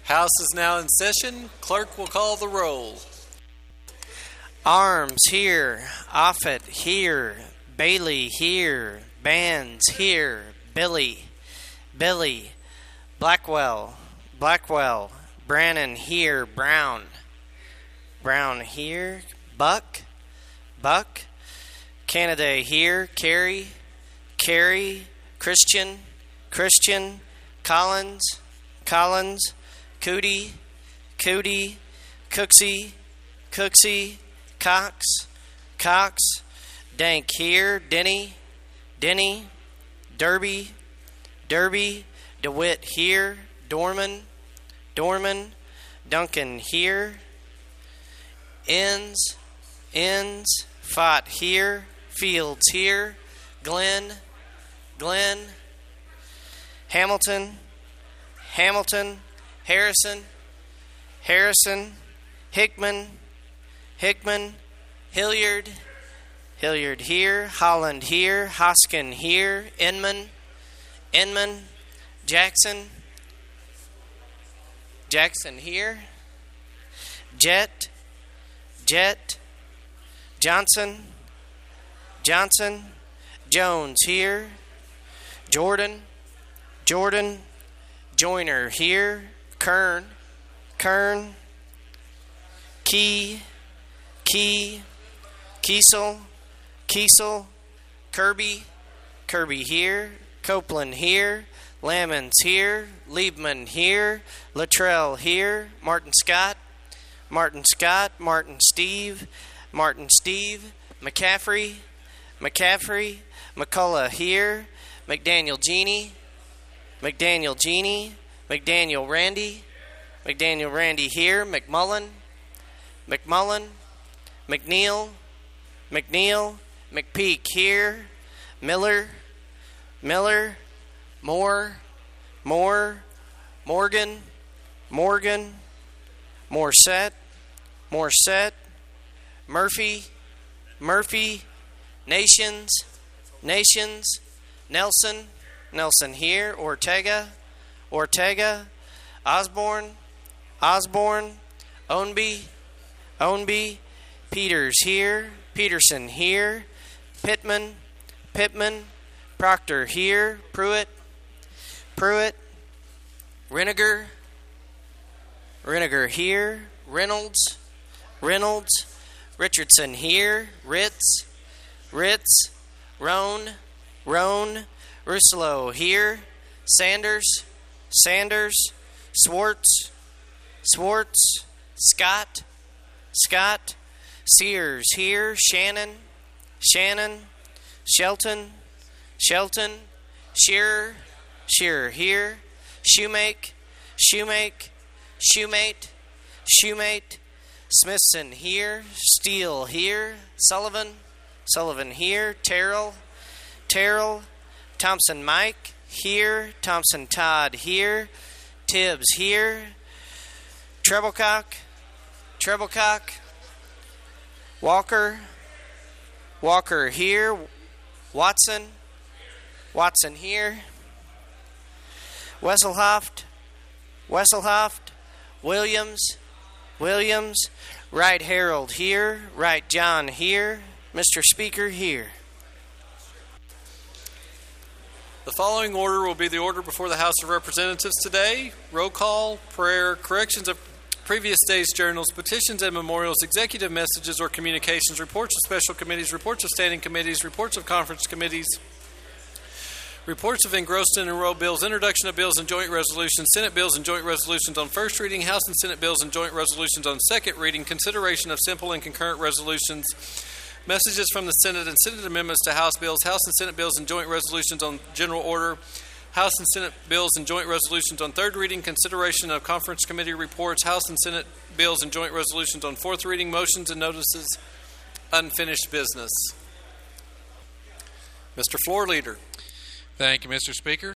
House is now in session. Clerk will call the roll. Arms here, Offit here, Bailey here, Bands here, Billy, Blackwell, Brannon here, Brown here, Buck, Canada here, Carey, Christian, Collins, Cootie, Cooksey, Cox, Dank here, Denny, Derby, DeWitt here, Dorman, Duncan here, Ends, Fott here, Fields here, Glenn, Hamilton, Harrison, Hickman, Hilliard here, Holland here, Hoskin here, Inman, Jackson here, Jet, Johnson, Jones here, Jordan, Joyner here, Kern, Kiesel, Kirby here, Copeland here, Lammons here, Liebman here, Luttrell here, Martin Scott, Martin Steve, McCaffrey, McCullough here, McDaniel Genie, McDaniel Randy here, McMullen, McNeil, McPeak here, Miller, Moore, Morgan, Morset, Murphy, Nations, Nelson here, Ortega, Osborne, Ownby, Peters here, Peterson here, Pittman, Proctor here, Pruitt, Reniger here, Reynolds, Richardson here, Ritz, Roan, Russello here, Sanders, Swartz, Scott, Sears here, Shannon, Shelton, Shearer here, Shoemate, Smithson here, Steele here, Sullivan here, Terrell, Thompson Mike here, Thompson Todd here, Tibbs here, Treblecock, Walker here, Watson here, Wesselhoft, Williams, Wright Harold here, Wright John here, Mr. Speaker here. The following order will be the order before the House of Representatives today. Roll call, prayer, corrections of previous day's journals, petitions and memorials, executive messages or communications, reports of special committees, reports of standing committees, reports of conference committees, reports of engrossed and enrolled bills, introduction of bills and joint resolutions, Senate bills and joint resolutions on first reading, House and Senate bills and joint resolutions on second reading, consideration of simple and concurrent resolutions, messages from the Senate and Senate amendments to House bills, House and Senate bills and joint resolutions on general order, House and Senate bills and joint resolutions on third reading, consideration of conference committee reports, House and Senate bills and joint resolutions on fourth reading, motions and notices, unfinished business. Mr. Floor Leader. Thank you, Mr. Speaker.